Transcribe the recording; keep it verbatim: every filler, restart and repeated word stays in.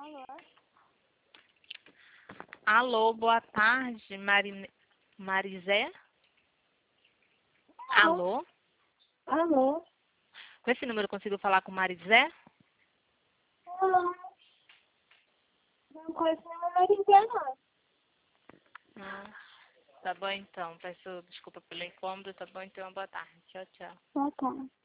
Alô? Alô, boa tarde, Marine... Marizé? Alô? Alô? Com esse número eu consigo falar com Marizé? Não, não conheço nenhuma Marizé, não. Ah, tá bom então. Peço desculpa pelo incômodo, tá bom então, boa tarde. Tchau, tchau. Tá, tá.